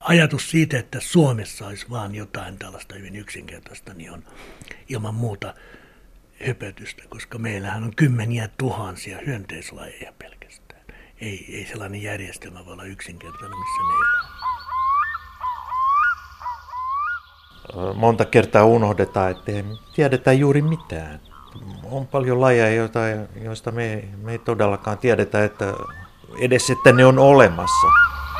ajatus siitä, että Suomessa olisi vaan jotain tällaista hyvin yksinkertaista, niin on ilman muuta höpötystä, koska meillähän on kymmeniä tuhansia hyönteislajeja pelkästään. Ei sellainen järjestelmä voi olla yksinkertainen, missä ne elää. Monta kertaa unohdetaan, että ei tiedetä juuri mitään. On paljon lajeja, joista me ei todellakaan tiedetä, että edes että ne on olemassa.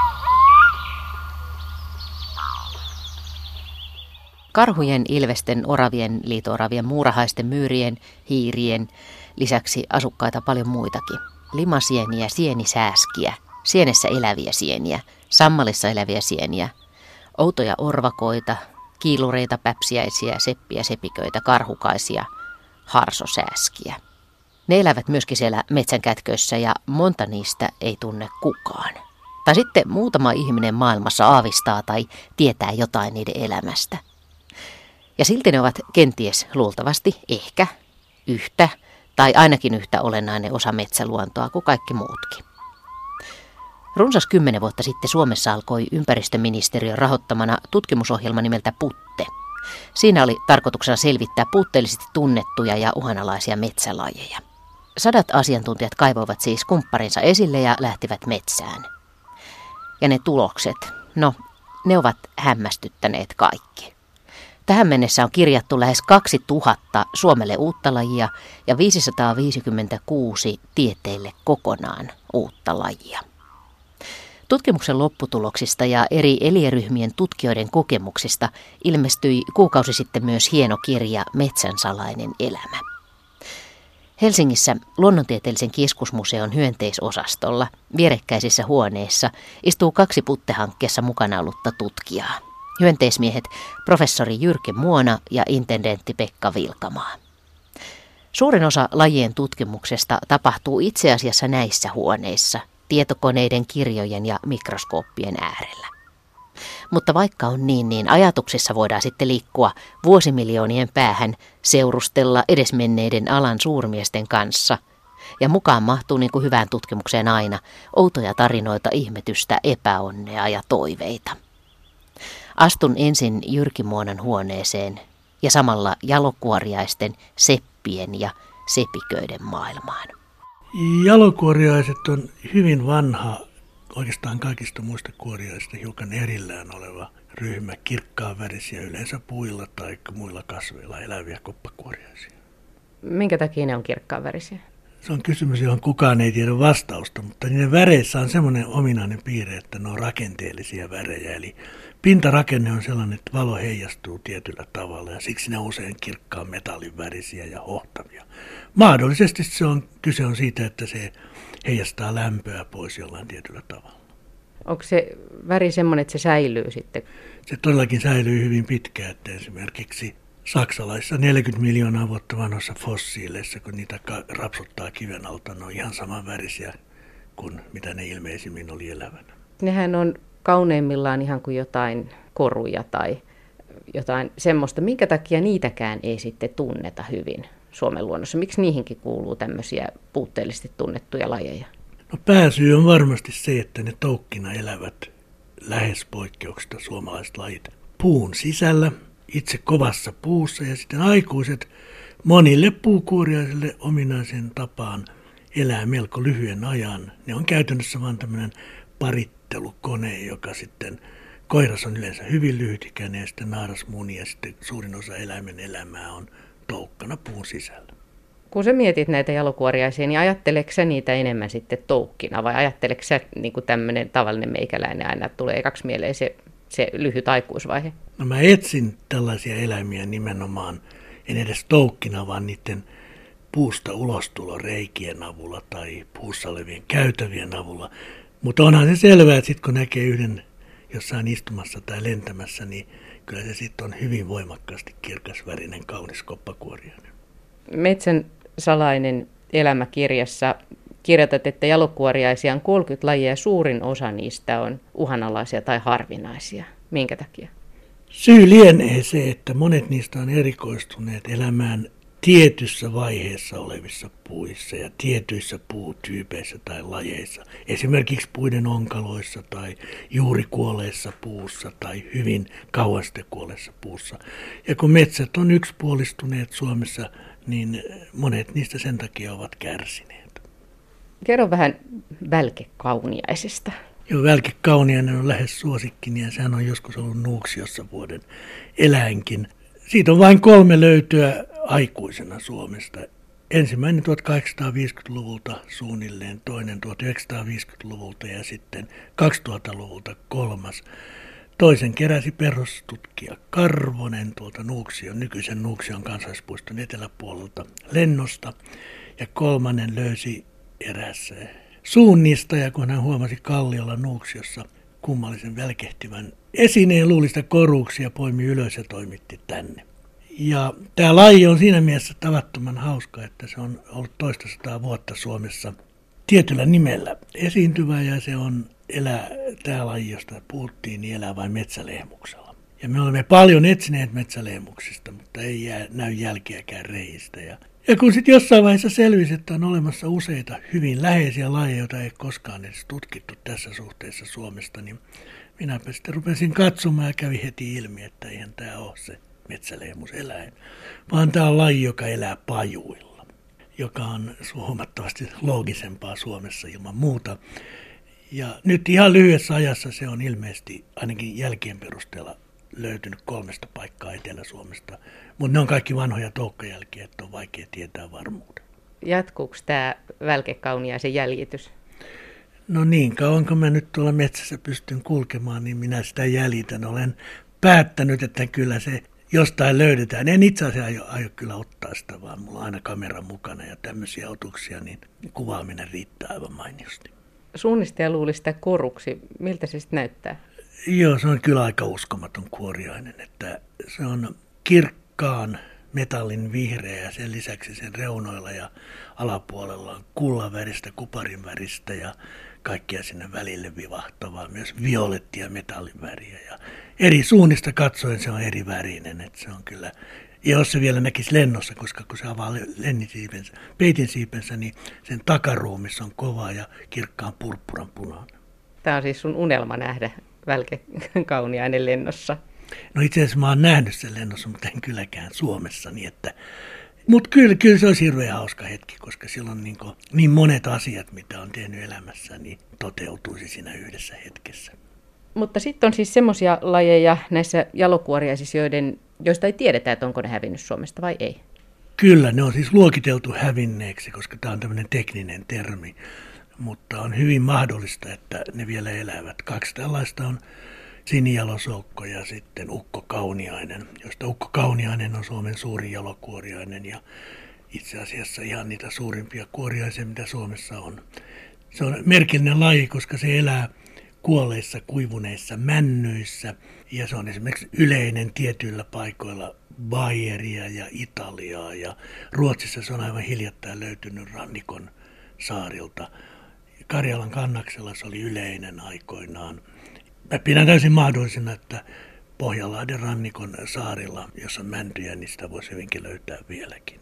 Karhujen, ilvesten, oravien, liito-oravien, muurahaisten, myyrien, hiirien lisäksi asukkaita paljon muitakin. Limasieniä, sienisääskiä, sienessä eläviä sieniä, sammalissa eläviä sieniä, outoja orvakoita, kiilureita, päpsiäisiä, seppiä, sepiköitä, karhukaisia, harsosääskiä. Ne elävät myöskin siellä metsänkätköissä ja monta niistä ei tunne kukaan. Tai sitten muutama ihminen maailmassa aavistaa tai tietää jotain niiden elämästä. Ja silti ne ovat kenties luultavasti ehkä yhtä tai ainakin yhtä olennainen osa metsäluontoa kuin kaikki muutkin. Runsas 10 vuotta sitten Suomessa alkoi ympäristöministeriön rahoittamana tutkimusohjelma nimeltä PUTTE. Siinä oli tarkoituksena selvittää puutteellisesti tunnettuja ja uhanalaisia metsälajeja. 100 asiantuntijat kaivoivat siis kumpparinsa esille ja lähtivät metsään. Ja ne tulokset, ne ovat hämmästyttäneet kaikki. Tähän mennessä on kirjattu lähes 2000 Suomelle uutta lajia ja 556 tieteelle kokonaan uutta lajia. Tutkimuksen lopputuloksista ja eri eliöryhmien tutkijoiden kokemuksista ilmestyi kuukausi sitten myös hieno kirja Metsän salainen elämä. Helsingissä Luonnontieteellisen keskusmuseon hyönteisosastolla vierekkäisissä huoneissa istuu 2 PUTTE-hankkeessa mukana ollutta tutkijaa. Hyönteismiehet professori Jyrki Muona ja intendentti Pekka Vilkamaa. Suurin osa lajien tutkimuksesta tapahtuu itse asiassa näissä huoneissa, tietokoneiden, kirjojen ja mikroskooppien äärellä. Mutta vaikka on niin ajatuksissa voidaan sitten liikkua vuosimiljoonien päähän, seurustella edesmenneiden alan suurmiesten kanssa. Ja mukaan mahtuu niin kuin hyvään tutkimukseen aina outoja tarinoita, ihmetystä, epäonnea ja toiveita. Astun ensin Jyrki Muonan huoneeseen ja samalla jalokuoriaisten, seppien ja sepiköiden maailmaan. Jalokuoriaiset on hyvin vanha, oikeastaan kaikista muista kuoriaisista hiukan erillään oleva ryhmä, kirkkaanvärisiä yleensä puilla tai muilla kasveilla eläviä koppakuoriaisia. Minkä takia ne on kirkkaanvärisiä? Se on kysymys, johon kukaan ei tiedä vastausta, mutta niiden väreissä on semmoinen ominainen piirre, että ne on rakenteellisia värejä. Eli pintarakenne on sellainen, että valo heijastuu tietyllä tavalla ja siksi ne on usein kirkkaan metallin värisiä ja hohtavia. Mahdollisesti kyse on siitä, että se heijastaa lämpöä pois jollain tietyllä tavalla. Onko se väri semmoinen, että se säilyy sitten? Se todellakin säilyy hyvin pitkään, että esimerkiksi saksalaisissa 40 miljoonaa vuotta vanhoissa fossiileissa, kun niitä rapsuttaa kiven alta, ne on ihan samanvärisiä kuin mitä ne ilmeisimmin oli elävänä. Nehän on kauneimmillaan ihan kuin jotain koruja tai jotain semmoista. Minkä takia niitäkään ei sitten tunneta hyvin Suomen luonnossa? Miksi niihinkin kuuluu tämmöisiä puutteellisesti tunnettuja lajeja? No pääsyy on varmasti se, että ne toukkina elävät lähes poikkeuksesta suomalaiset lajit puun sisällä, itse kovassa puussa ja sitten aikuiset monille puukuoriaisille ominaisen tapaan elää melko lyhyen ajan. Ne on käytännössä vain tämmöinen parittelukone, joka sitten, koiras on yleensä hyvin lyhytikäinen ja sitten naaras muni ja sitten suurin osa eläimen elämää on toukkana puun sisällä. Kun sä mietit näitä jalokuoriaisia, niin ajatteleeko sä niitä enemmän sitten toukkina vai ajatteleeko sä niin kuin tämmöinen tavallinen meikäläinen aina, että tulee ekaksi mieleen se lyhyt aikuisvaihe? No mä etsin tällaisia eläimiä nimenomaan, en edes toukkina, vaan niiden puusta ulostuloreikien avulla tai puussa olevien käytävien avulla. Mutta onhan se selvää, että sitten kun näkee yhden jossain istumassa tai lentämässä, niin kyllä se sitten on hyvin voimakkaasti kirkasvärinen, kaunis koppakuoriainen. Metsän salainen elämäkirjassa kirjoitat, että jalokuoriaisia on 30 lajia ja suurin osa niistä on uhanalaisia tai harvinaisia. Minkä takia? Syy lienee se, että monet niistä on erikoistuneet elämään tietyssä vaiheessa olevissa puissa ja tietyissä puutyypeissä tai lajeissa. Esimerkiksi puiden onkaloissa tai juuri kuolleessa puussa tai hyvin kauan sitten kuolleessa puussa. Ja kun metsät on yksipuolistuneet Suomessa, niin monet niistä sen takia ovat kärsineet. Kerro vähän välkekauniaisesta. Joo, välkekauniainen on lähes suosikkini ja sehän on joskus ollut Nuuksiossa vuoden eläinkin. Siitä on vain 3 löytöä aikuisena Suomesta. Ensimmäinen 1850-luvulta suunnilleen, toinen 1950-luvulta ja sitten 2000-luvulta 3. Toisen keräsi perhostutkija Karvonen tuolta nykyisen Nuuksion kansallispuiston eteläpuolelta Lennosta. Ja 3. löysi eräs suunnistaja, kun hän huomasi kalliolla Nuuksiossa kummallisen välkehtivän esineen, luuli sitä koruksi ja poimi ylös ja toimitti tänne. Ja tämä laji on siinä mielessä tavattoman hauska, että se on ollut toista 100 vuotta Suomessa tietyllä nimellä esiintyvä ja se on tämä laji, josta puhuttiin, niin elää vain metsälehmuksella. Ja me olemme paljon etsineet metsälehmuksista, mutta ei näy jälkiäkään reistä. Ja kun sitten jossain vaiheessa selvisi, että on olemassa useita hyvin läheisiä lajeja, joita ei koskaan edes tutkittu tässä suhteessa Suomesta, niin minäpä sitten rupesin katsomaan ja kävi heti ilmi, että eihän tämä ole se metsälehmuseläin, vaan tämä on laji, joka elää pajuilla, joka on huomattavasti loogisempaa Suomessa ilman muuta. Ja nyt ihan lyhyessä ajassa se on ilmeisesti ainakin jälkien perusteella löytynyt 3 paikkaa Etelä-Suomesta, mutta ne on kaikki vanhoja toukkajälkiä, että on vaikea tietää varmuuden. Jatkuuko tämä välkekauniaisen jäljitys? No niin kauan kun mä nyt tuolla metsässä pystyn kulkemaan, niin minä sitä jäljitän. Olen päättänyt, että kyllä se jostain löydetään. En itse asiassa aio kyllä ottaa sitä, vaan mulla on aina kamera mukana ja tämmöisiä otuksia, niin kuvaaminen riittää aivan mainiosti. Suunnistaja luuli sitä koruksi. Miltä se sitten näyttää? Joo, se on kyllä aika uskomaton kuoriainen, että se on kirkkaan metallin vihreä ja sen lisäksi sen reunoilla ja alapuolella on kullaväristä, kuparin väristä ja kaikkia sinne välille vivahtavaa, myös violettia metallin väriä. Ja eri suunnista katsoen se on eri värinen, että se on kyllä, ja jos se vielä näkisi lennossa, koska kun se avaa peitinsiipensä, niin sen takaruumissa on kova ja kirkkaan purppuran punainen. Tämä on siis sun unelma nähdä välkekauniainen lennossa. No itse asiassa mä oon nähnyt sen lennossa, mutta en kylläkään Suomessa. Mutta kyllä se olisi hirveän hauska hetki, koska silloin niin monet asiat, mitä on tehnyt elämässä, niin toteutuisi siinä yhdessä hetkessä. Mutta sitten on siis semmoisia lajeja näissä jalokuoriaisissa, joista ei tiedetä, että onko ne hävinnyt Suomesta vai ei. Kyllä, ne on siis luokiteltu hävinneeksi, koska tämä on tämmöinen tekninen termi. Mutta on hyvin mahdollista, että ne vielä elävät. 2 tällaista on sinijalosoukko ja sitten ukkokauniainen, josta ukkokauniainen on Suomen suurin jalokuoriainen ja itse asiassa ihan niitä suurimpia kuoriaisia, mitä Suomessa on. Se on merkillinen laji, koska se elää kuolleissa, kuivuneissa männyissä ja se on esimerkiksi yleinen tietyillä paikoilla Baieria ja Italiaa ja Ruotsissa se on aivan hiljattain löytynyt rannikon saarilta. Karjalan kannaksella se oli yleinen aikoinaan. Mä pidän täysin mahdollisena, että Pohjanlahden rannikon saarilla, jossa on mäntyjä, niin sitä voisi hyvinkin löytää vieläkin.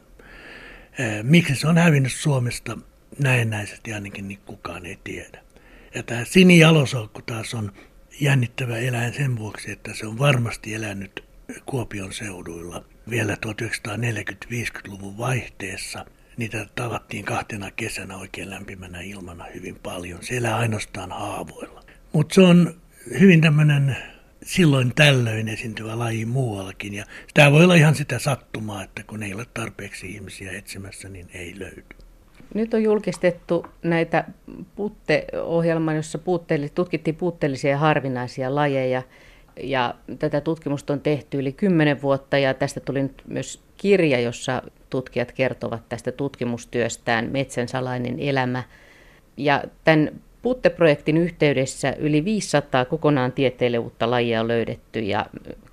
Miksi se on hävinnyt Suomesta näennäisesti ainakin, niin kukaan ei tiedä. Ja tämä sinijalosoukko taas on jännittävä eläin sen vuoksi, että se on varmasti elänyt Kuopion seuduilla vielä 1940-50-luvun vaihteessa. Niitä tavattiin 2 kesänä oikein lämpimänä ilmana hyvin paljon. Se elää ainoastaan haavoilla. Mutta se on hyvin tämmöinen silloin tällöin esiintyvä laji muuallakin. Ja tämä voi olla ihan sitä sattumaa, että kun ei ole tarpeeksi ihmisiä etsimässä, niin ei löydy. Nyt on julkistettu näitä Putte-ohjelmaa, jossa tutkittiin puutteellisia ja harvinaisia lajeja. Ja tätä tutkimusta on tehty yli 10 vuotta ja tästä tuli nyt myös kirja, jossa tutkijat kertovat tästä tutkimustyöstään Metsän salainen elämä. Ja tämän Putte-projektin yhteydessä yli 500 kokonaan tieteelle uutta lajia on löydetty ja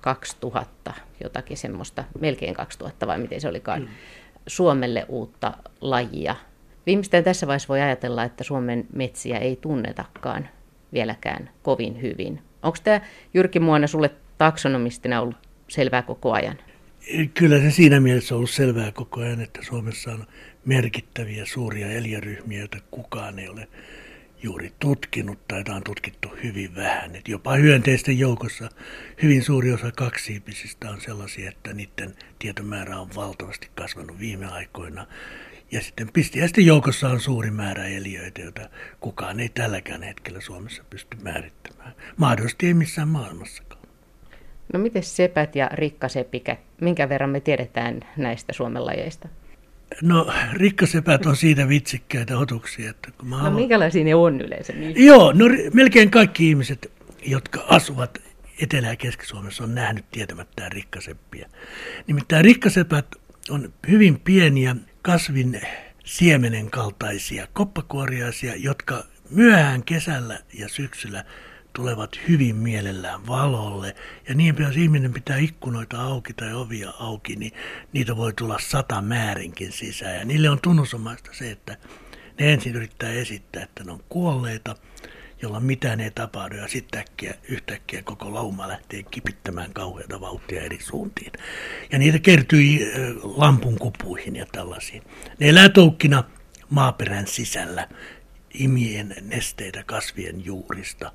2000, jotakin semmoista, melkein 2000 vai miten se olikaan, Suomelle uutta lajia. Viimeistään tässä vaiheessa voi ajatella, että Suomen metsiä ei tunnetakaan vieläkään kovin hyvin. Onko tämä, Jyrki Muona, sulle taksonomistina ollut selvää koko ajan? Kyllä se siinä mielessä on ollut selvää koko ajan, että Suomessa on merkittäviä suuria eliöryhmiä, joita kukaan ei ole juuri tutkinut tai on tutkittu hyvin vähän. Et jopa hyönteisten joukossa hyvin suuri osa kaksiipisistä on sellaisia, että niiden tietomäärä on valtavasti kasvanut viime aikoina. Ja sitten pistiäisten joukossa on suuri määrä eliöitä, joita kukaan ei tälläkään hetkellä Suomessa pysty määrittämään. Mahdollisesti ei missään maailmassakaan. No miten sepät ja rikkasepikät, minkä verran me tiedetään näistä Suomen lajeista? No rikkasepät on siitä vitsikkäitä otuksia. Että kun No minkälaisia ne on yleensä? Joo, no melkein kaikki ihmiset, jotka asuvat Etelä- ja Keski-Suomessa, on nähnyt tietämättään rikkaseppiä. Nimittäin rikkasepät on hyvin pieniä kasvin siemenen kaltaisia koppakuoriaisia, jotka myöhään kesällä ja syksyllä tulevat hyvin mielellään valolle. Ja niin jos ihminen pitää ikkunoita auki tai ovia auki, niin niitä voi tulla 100 määrinkin sisään. Ja niille on tunnusomaista se, että ne ensin yrittää esittää, että ne on kuolleita, jolloin mitään ei tapahdu. Ja sitten yhtäkkiä koko lauma lähtee kipittämään kauheata vauhtia eri suuntiin. Ja niitä kertyi lampun kupuihin ja tällaisiin. Ne elää toukkina maaperän sisällä imien nesteitä kasvien juurista.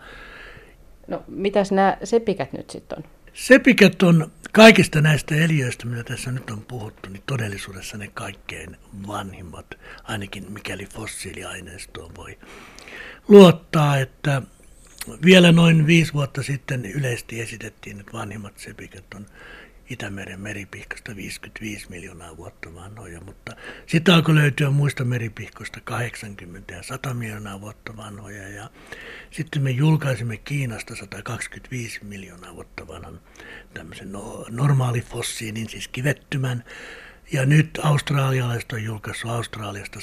No mitäs nämä sepikät nyt sitten on? Sepikät on kaikista näistä eliöistä, mitä tässä nyt on puhuttu, niin todellisuudessa ne kaikkein vanhimmat, ainakin mikäli fossiiliaineistoon voi luottaa, että vielä noin 5 vuotta sitten yleisesti esitettiin, että vanhimmat sepikät on Itämeren meripihkasta 55 miljoonaa vuotta vanhoja, mutta sitten alkoi löytyä muista meripihkoista 80 ja 100 miljoonaa vuotta vanhoja, ja sitten me julkaisimme Kiinasta 125 miljoonaa vuotta vanhan tämmöisen normaalifossiilin, siis kivettymän, ja nyt australialaiset on julkaissut Australiasta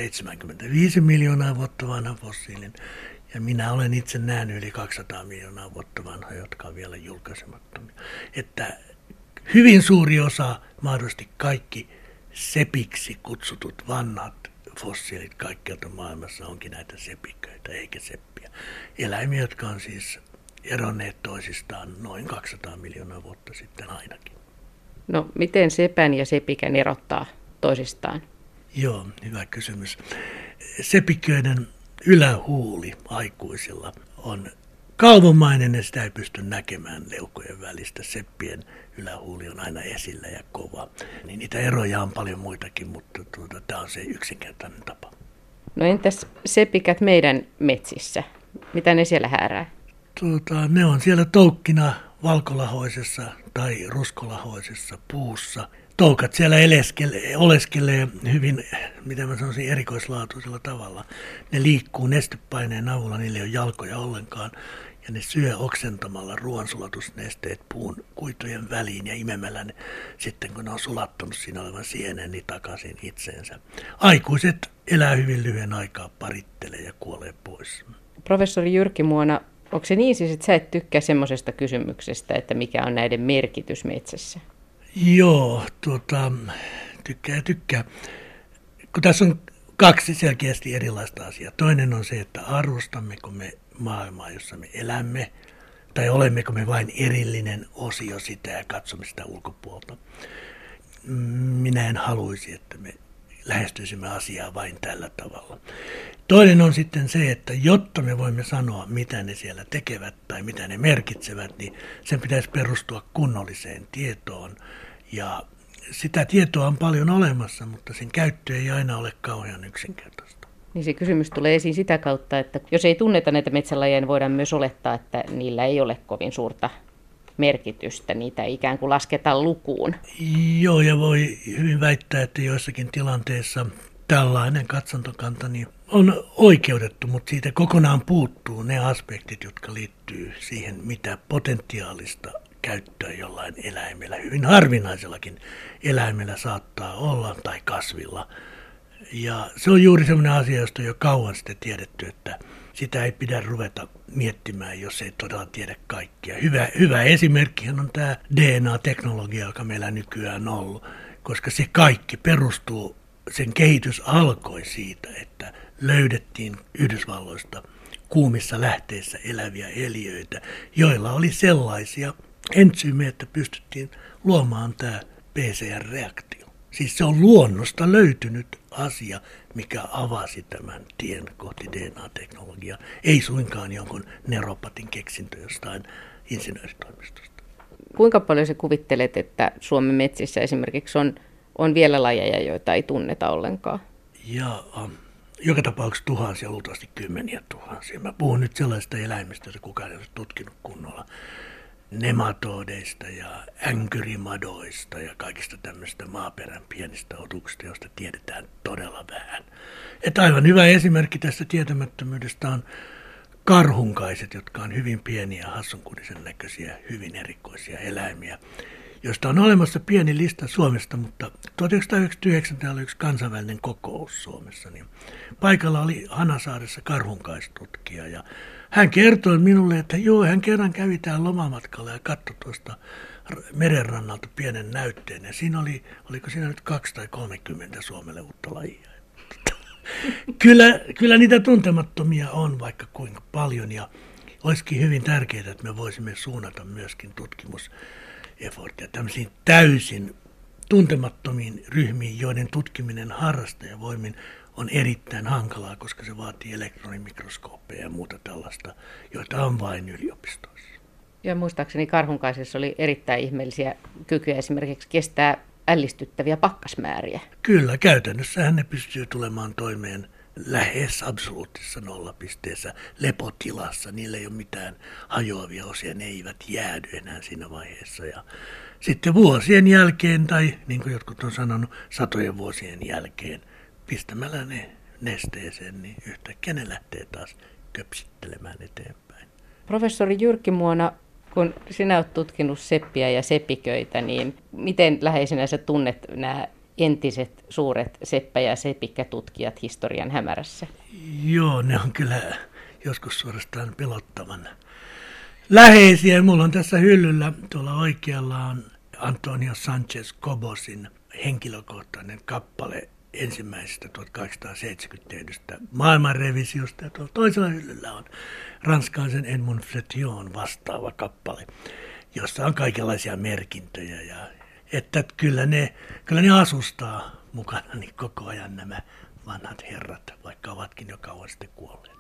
175 miljoonaa vuotta vanhan fossiilin, ja minä olen itse nähnyt yli 200 miljoonaa vuotta vanhoja, jotka on vielä julkaisemattomia. Että hyvin suuri osa, mahdollisesti kaikki sepiksi kutsutut vanhat fossiilit kaikkialta maailmassa onkin näitä sepiköitä eikä seppiä. Eläimiä, jotka on siis eronneet toisistaan noin 200 miljoonaa vuotta sitten ainakin. No miten sepän ja sepikän erottaa toisistaan? Joo, hyvä kysymys. Sepiköiden ylähuuli aikuisilla on kalvomainen ja sitä ei pysty näkemään leukojen välistä. Seppien ylähuuli on aina esillä ja kova. Niin niitä eroja on paljon muitakin, mutta tämä on se yksinkertainen tapa. No entäs sepikät meidän metsissä? Mitä ne siellä häärää? Ne on siellä toukkina valkolahoisessa tai ruskolahoisessa puussa. Toukat siellä oleskelee hyvin, mitä mä sanoisin, erikoislaatuisella tavalla. Ne liikkuu nestepaineen avulla, niillä ei ole jalkoja ollenkaan. Ja ne syö oksentamalla ruoansulatusnesteet puun kuitujen väliin ja imemällä ne sitten, kun ne on sulattanut siinä olevan sienen, niin takaisin itseensä. Aikuiset elää hyvin lyhyen aikaa, parittelee ja kuolee pois. Professori Jyrki Muona, onko se niin siis, että sä et tykkää semmoisesta kysymyksestä, että mikä on näiden merkitys metsässä? Joo, tykkää. Kun tässä on 2 selkeästi erilaista asiaa. Toinen on se, että arvostammeko me maailmaa, jossa me elämme, tai olemmeko me vain erillinen osio sitä ja katsomme sitä ulkopuolta. Minä en haluaisi, että me lähestyisimme asiaa vain tällä tavalla. Toinen on sitten se, että jotta me voimme sanoa, mitä ne siellä tekevät tai mitä ne merkitsevät, niin sen pitäisi perustua kunnolliseen tietoon. Ja sitä tietoa on paljon olemassa, mutta sen käyttö ei aina ole kauhean yksinkertaista. Niin se kysymys tulee esiin sitä kautta, että jos ei tunneta näitä metsälajeja, niin voidaan myös olettaa, että niillä ei ole kovin suurta merkitystä. Niitä ei ikään kuin lasketa lukuun. Joo, ja voi hyvin väittää, että joissakin tilanteissa tällainen katsantokanta niin on oikeutettu, mutta siitä kokonaan puuttuu ne aspektit, jotka liittyy siihen, mitä potentiaalista käyttöä jollain eläimellä, hyvin harvinaisellakin eläimellä saattaa olla tai kasvilla. Ja se on juuri sellainen asia, josta on jo kauan sitten tiedetty, että sitä ei pidä ruveta miettimään, jos ei todella tiedä kaikkia. Hyvä esimerkkihän on tämä DNA-teknologia, joka meillä nykyään on ollut, koska se kaikki perustuu, sen kehitys alkoi siitä, että löydettiin Yhdysvalloista kuumissa lähteissä eläviä eliöitä, joilla oli sellaisia entsyymejä, että pystyttiin luomaan tämä PCR-reaktio. Siis se on luonnosta löytynyt asia, mikä avasi tämän tien kohti DNA-teknologiaa. Ei suinkaan jonkun neuropatin keksintö jostain insinööritoimistosta. Kuinka paljon sä kuvittelet, että Suomen metsissä esimerkiksi on vielä lajeja, joita ei tunneta ollenkaan? Ja joka tapauksessa tuhansia, luultavasti kymmeniä tuhansia. Mä puhun nyt sellaista eläimistä, joita kukaan ei ole tutkinut kunnolla. Nematodeista ja änkyrimadoista ja kaikista tämmöistä maaperän pienistä otuksista, joista tiedetään todella vähän. Että aivan hyvä esimerkki tästä tietämättömyydestä on karhunkaiset, jotka on hyvin pieniä, hassunkurisen näköisiä, hyvin erikoisia eläimiä, joista on olemassa pieni lista Suomesta, mutta 1999 täällä oli yksi kansainvälinen kokous Suomessa, niin paikalla oli Hanasaaressa karhunkaistutkija ja hän kertoi minulle, että hän kerran kävi täällä lomamatkalla ja katsoi tuosta merenrannalta pienen näytteen ja siinä oliko siinä nyt 2 tai 30 Suomelle uutta lajia. Kyllä niitä tuntemattomia on vaikka kuinka paljon ja olisikin hyvin tärkeää, että me voisimme suunnata myöskin tutkimuseffortia tämmöisiin täysin tuntemattomiin ryhmiin, joiden tutkiminen harrastajavoimin on erittäin hankalaa, koska se vaatii elektronimikroskooppeja ja muuta tällaista, joita on vain yliopistoissa. Ja muistaakseni karhunkaisessa oli erittäin ihmeellisiä kykyjä esimerkiksi kestää ällistyttäviä pakkasmääriä. Kyllä, käytännössähän ne pystyy tulemaan toimeen lähes absoluuttisessa nollapisteessä lepotilassa. Niillä ei ole mitään hajoavia osia, ne eivät jäädy enää siinä vaiheessa. Ja sitten vuosien jälkeen, tai niin kuin jotkut on sanonut, satojen vuosien jälkeen, pistämällä ne nesteeseen, niin yhtäkkiä ne lähtee taas köpsittelemään eteenpäin. Professori Jyrki Muona, kun sinä olet tutkinut seppiä ja sepiköitä, niin miten läheisenä sä tunnet nämä entiset suuret seppä- ja sepikkätutkijat historian hämärässä? Joo, ne on kyllä joskus suorastaan pelottavan läheisiä. Mulla on tässä hyllyllä, tuolla oikealla on Antonio Sánchez Cobosin henkilökohtainen kappale ensimmäisestä 1870 tehdystä maailmanrevisiosta. Ja tuolla toisella hyllyllä on ranskalaisen Edmond Fletillon vastaava kappale, jossa on kaikenlaisia merkintöjä. Ja, että kyllä ne asustaa mukana niin koko ajan nämä vanhat herrat, vaikka ovatkin jo kauan sitten kuolleet.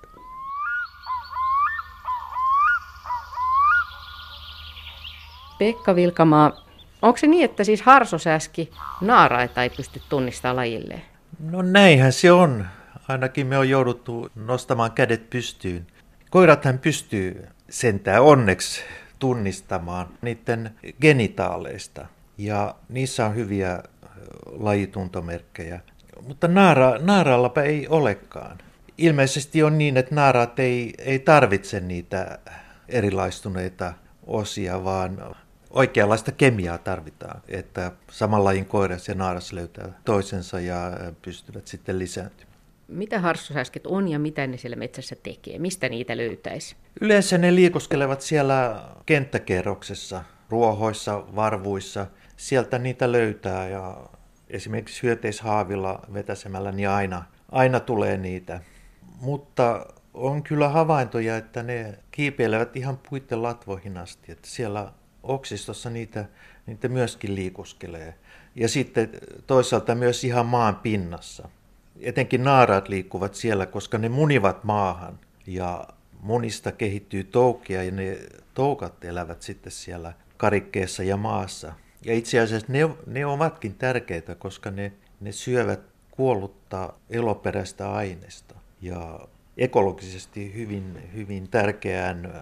Pekka Vilkamaa, onko se niin, että siis harsosäski naaraita ei pysty tunnistamaan lajilleen? No näinhän se on. Ainakin me on jouduttu nostamaan kädet pystyyn. Koirathan pystyy sentään onneksi tunnistamaan niiden genitaaleista. Ja niissä on hyviä lajituntomerkkejä. Mutta naaraallapa ei olekaan. Ilmeisesti on niin, että naaraat ei tarvitse niitä erilaistuneita osia, vaan oikeanlaista kemiaa tarvitaan, että saman lajin koiras ja naaras löytää toisensa ja pystyvät sitten lisääntymään. Mitä harsosäsket on ja mitä ne siellä metsässä tekee? Mistä niitä löytäisi? Yleensä ne liikuskelevat siellä kenttäkerroksessa, ruohoissa, varvuissa. Sieltä niitä löytää ja esimerkiksi hyönteishaavilla vetäsemällä niin aina tulee niitä. Mutta on kyllä havaintoja, että ne kiipeilevät ihan puitten latvoihin asti, että siellä oksistossa niitä myöskin liikuskelee. Ja sitten toisaalta myös ihan maan pinnassa. Etenkin naaraat liikkuvat siellä, koska ne munivat maahan ja munista kehittyy toukia ja ne toukat elävät sitten siellä karikkeessa ja maassa. Ja itse asiassa ne ovatkin tärkeitä, koska ne syövät kuollutta eloperäistä aineesta ja ekologisesti hyvin tärkeään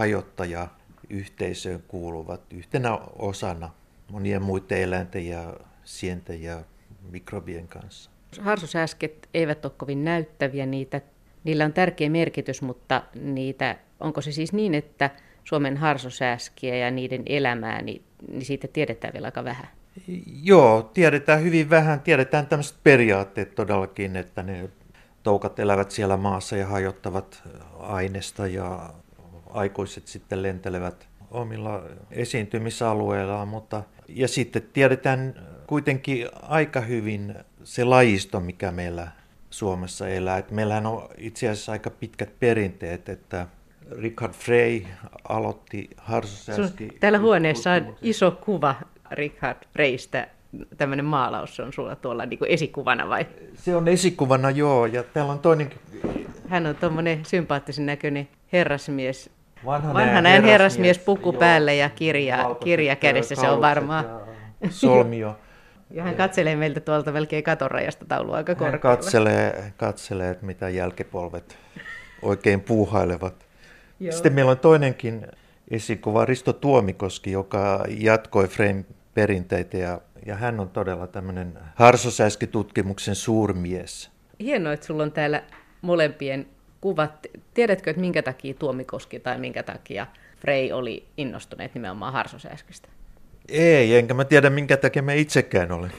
hajottajayhteisöön kuuluvat yhtenä osana monien muiden eläinten ja sienten ja mikrobien kanssa. Harsosäsket eivät ole kovin näyttäviä, niillä on tärkeä merkitys, mutta onko se siis niin, että Suomen harsosäskiä ja niiden elämää, niin siitä tiedetään vielä aika vähän? Joo, tiedetään hyvin vähän. Tiedetään tämmöiset periaatteet todellakin, että ne toukat elävät siellä maassa ja hajottavat aineesta ja aikuiset sitten lentelevät omilla esiintymisalueillaan. Ja sitten tiedetään kuitenkin aika hyvin se lajisto, mikä meillä Suomessa elää. Et meillähän on itse asiassa aika pitkät perinteet, että Richard Frey aloitti harsosäski. Täällä huoneessa on iso kuva Richard Freystä tämmöinen maalaus on sulla tuolla niin kuin esikuvana vai? Se on esikuvana, joo, ja täällä on toinenkin. Hän on tuommoinen sympaattisen näköinen herrasmies. Vanhan ajan herrasmies, puku päällä ja kirja kädessä, se on varmaan. Solmio. Ja hän katselee meiltä tuolta melkein katorajasta taulua aika Hän korkealla. katselee, että mitä jälkipolvet oikein puuhailevat. Joo. Sitten meillä on toinenkin esikuva, Risto Tuomikoski, joka jatkoi Frame-perinteitä ja hän on todella tämmöinen Harsosäski-tutkimuksen suurmies. Hienoa, että sulla on täällä molempien kuvat. Tiedätkö, että minkä takia Tuomikoski tai minkä takia Frey oli innostuneet nimenomaan Harsosäskistä? Ei, enkä mä tiedä minkä takia mä itsekään olen.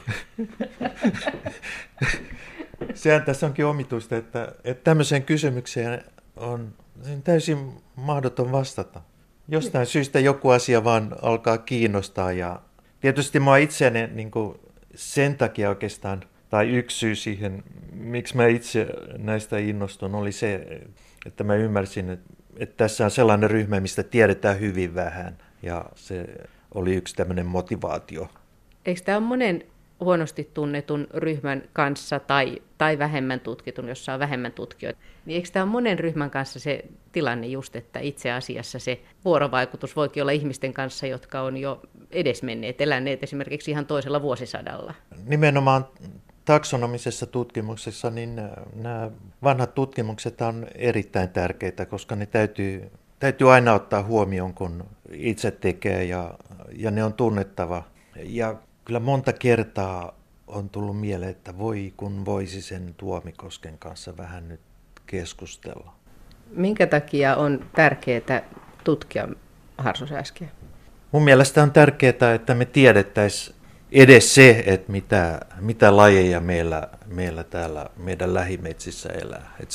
Sehän tässä onkin omituista, että tämmöiseen kysymykseen on täysin mahdoton vastata. Jostain syystä joku asia vaan alkaa kiinnostaa ja tietysti mä itseäni niin kuin sen takia oikeastaan, tai yksi syy siihen, miksi mä itse näistä innostun, oli se, että mä ymmärsin, että tässä on sellainen ryhmä, mistä tiedetään hyvin vähän ja se oli yksi tämmöinen motivaatio. Eikö tämä ole monen huonosti tunnetun ryhmän kanssa tai vähemmän tutkitun, jossa on vähemmän tutkijoita, niin eikö tämä ole monen ryhmän kanssa se tilanne just, että itse asiassa se vuorovaikutus voikin olla ihmisten kanssa, jotka on jo edesmenneet, eläneet esimerkiksi ihan toisella vuosisadalla? Nimenomaan taksonomisessa tutkimuksessa niin nämä vanhat tutkimukset on erittäin tärkeitä, koska ne täytyy aina ottaa huomioon, kun itse tekee ja ne on tunnettava. Ja kyllä monta kertaa on tullut mieleen, että voi kun voisi sen Tuomikosken kanssa vähän nyt keskustella. Minkä takia on tärkeää tutkia Harsosäskiä? Mun mielestä on tärkeää, että me tiedettäisiin edes se, että mitä lajeja meillä täällä meidän lähimetsissä elää. Että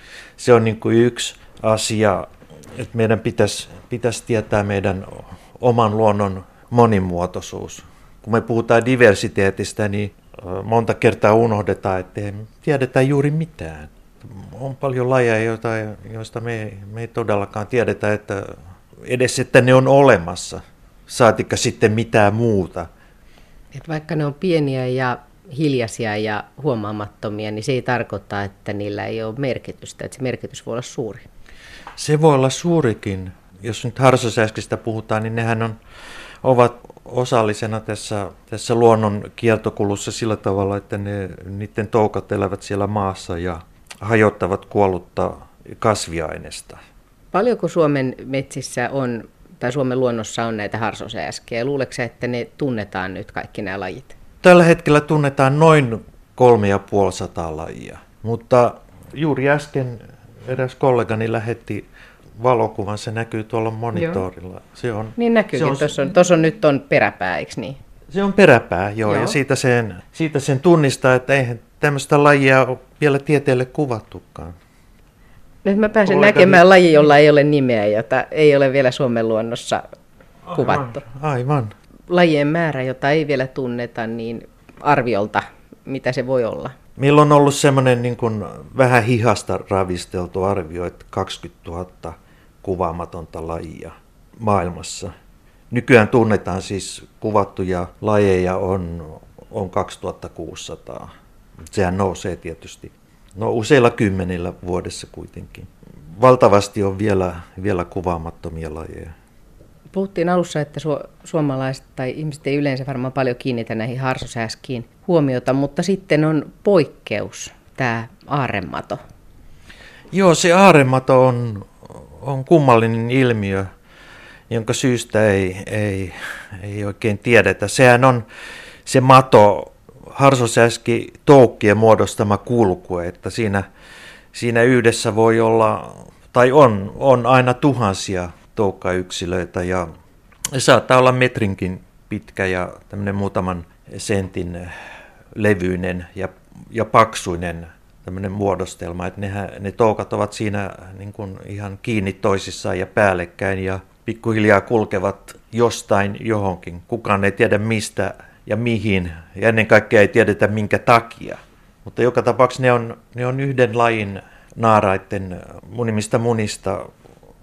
se on niin kuin yksi asia, että meidän pitäisi tietää meidän oman luonnon monimuotoisuus. Kun me puhutaan diversiteetistä, niin monta kertaa unohdetaan, että ei tiedetä juuri mitään. On paljon lajeja, joista me ei todellakaan tiedetä, että edes että ne on olemassa, saatikka sitten mitään muuta. Et vaikka ne on pieniä ja hiljaisia ja huomaamattomia, niin se ei tarkoita, että niillä ei ole merkitystä, että se merkitys voi olla suuri. Se voi olla suurikin. Jos nyt Harsosäskistä puhutaan, niin nehän ovat osallisena tässä luonnon kiertokulussa sillä tavalla, että niiden toukat elävät siellä maassa ja hajottavat kuollutta kasviainesta. Paljonko Suomen metsissä on, tai Suomen luonnossa on näitä harsosäskejä? Luuletko sä, että ne tunnetaan nyt kaikki nämä lajit? Tällä hetkellä tunnetaan noin 350 lajia, mutta juuri äsken eräs kollegani lähetti valokuvan, se näkyy tuolla monitorilla. Se on, niin näkyykin, tuossa on nyt peräpää, eikö niin? Se on peräpää, joo. Ja siitä sen tunnistaa, että eihän tämmöistä lajia ole vielä tieteelle kuvattukaan. Nyt mä pääsen näkemään laji, jolla ei ole nimeä, jota ei ole vielä Suomen luonnossa kuvattu. Aivan. Lajien määrä, jota ei vielä tunneta, niin arviolta, mitä se voi olla? Meillä on ollut semmoinen niin kuin vähän hihasta ravisteltu arvio, että 20 000 kuvaamatonta lajia maailmassa. Nykyään tunnetaan siis kuvattuja lajeja on 2600. Sehän nousee tietysti. No useilla kymmenillä vuodessa kuitenkin. Valtavasti on vielä kuvaamattomia lajeja. Puhuttiin alussa, että suomalaiset tai ihmiset ei yleensä varmaan paljon kiinnitä näihin harsosäskiin huomiota, mutta sitten on poikkeus, tämä aarremato. Joo, se aarremato on kummallinen ilmiö, jonka syystä ei oikein tiedetä. Sehän on se mato, harsosäski toukkien muodostama kulku, että siinä yhdessä voi olla, tai on aina tuhansia toukkayksilöitä ja saattaa olla metrinkin pitkä ja tämmöinen muutaman sentin levyinen ja paksuinen tämmöinen muodostelma, että ne toukat ovat siinä niin kuin ihan kiinni toisissaan ja päällekkäin ja pikkuhiljaa kulkevat jostain johonkin. Kukaan ei tiedä mistä ja mihin ja ennen kaikkea ei tiedetä minkä takia. Mutta joka tapauksessa ne on yhden lajin naaraiden munimista munista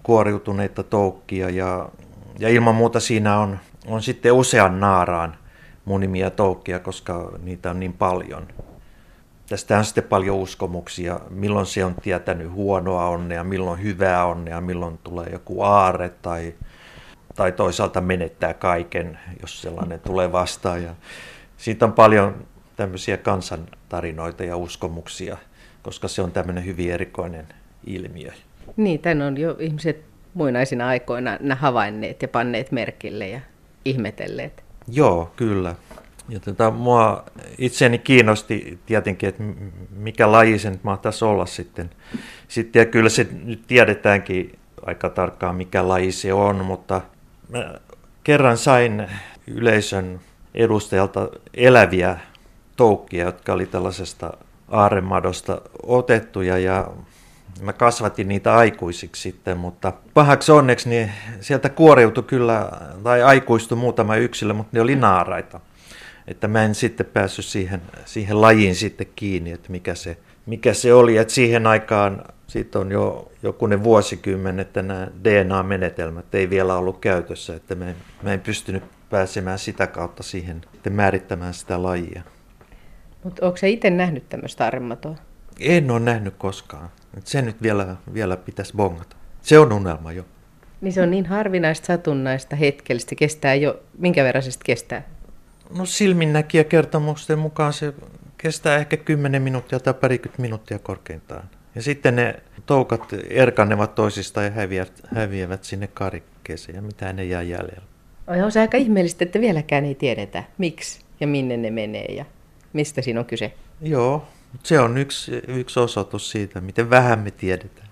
kuoriutuneita toukkia ja ilman muuta siinä on sitten usean naaraan munimia toukkia, koska niitä on niin paljon. Tästä on sitten paljon uskomuksia, milloin se on tietänyt huonoa onnea, milloin hyvää onnea, milloin tulee joku aarre tai toisaalta menettää kaiken, jos sellainen tulee vastaan. Ja siitä on paljon tämmöisiä kansantarinoita ja uskomuksia, koska se on tämmöinen hyvin erikoinen ilmiö. Niin, tämän on jo ihmiset muinaisina aikoina havainneet ja panneet merkille ja ihmetelleet. Joo, kyllä. Ja mua itseäni kiinnosti tietenkin, että mikä laji se nyt mahtaisi olla sitten. Ja kyllä se nyt tiedetäänkin aika tarkkaan, mikä laji se on, mutta mä kerran sain yleisön edustajalta eläviä toukkia, jotka oli tällaisesta aarremadosta otettuja ja mä kasvatin niitä aikuisiksi sitten, mutta pahaksi onneksi niin sieltä kuoriutui kyllä, tai aikuistui muutama yksilö, mutta ne oli naaraita. Että mä en sitten päässyt siihen lajiin sitten kiinni, että mikä se oli. Että siihen aikaan, siitä on jo jokunen vuosikymmen, että nämä DNA-menetelmät ei vielä ollut käytössä, että mä en pystynyt pääsemään sitä kautta siihen määrittämään sitä lajia. Mutta ootko sä itse nähnyt tämmöistä aarrematoa? En ole nähnyt koskaan. Se nyt vielä pitäisi bongata. Se on unelma jo. Niin se on niin harvinaista, satunnaista, hetkellistä. Kestää jo, minkä verran se kestää? No silminnäkijäkertomusten mukaan se kestää ehkä 10 minuuttia tai 20 minuuttia korkeintaan. Ja sitten ne toukat erkannevat toisistaan ja häviävät sinne karikkeeseen ja mitään ne jää jäljellä. On se aika ihmeellistä, että vieläkään ei tiedetä, miksi ja minne ne menee ja mistä siinä on kyse. Joo, se on yksi osoitus siitä, miten vähän me tiedetään.